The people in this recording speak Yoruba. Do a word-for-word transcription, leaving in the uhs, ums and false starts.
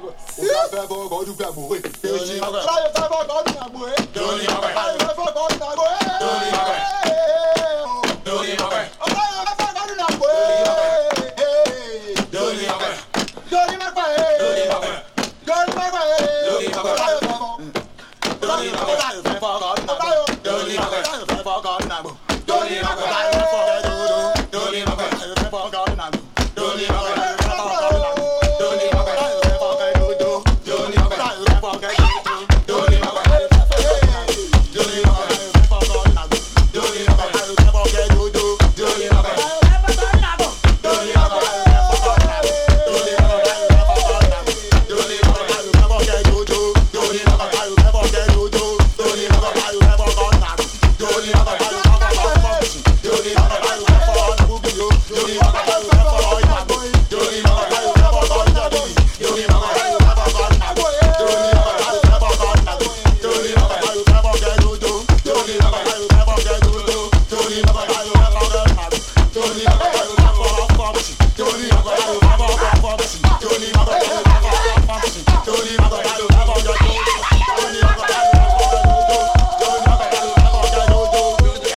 fẹ́ fọ́ ọkọ̀ ọdún gbàgbó ẹ̀. Láyé fẹ́ fọ́ ọkọ̀ ọdún gbàgbó ẹ̀. Láyé fẹ́ fọ́ ọkọ̀ ọdún gbàgbó ẹ̀. Láyé fẹ́ fọ́ ọkọ̀ ọdún gbàgbó ẹ̀. Dori magba ẹ̀. Dori magba ẹ̀. Láyé fẹ́ fọ́. Láyé fẹ́ fọ́ ọkọ̀ ọdún gbàgbó. Dori magba ẹ̀. Láyé fẹ́ fọ́ ọkọ̀ ọdún gbàgbó. Dori magba ẹ̀. Dori magba ẹ̀.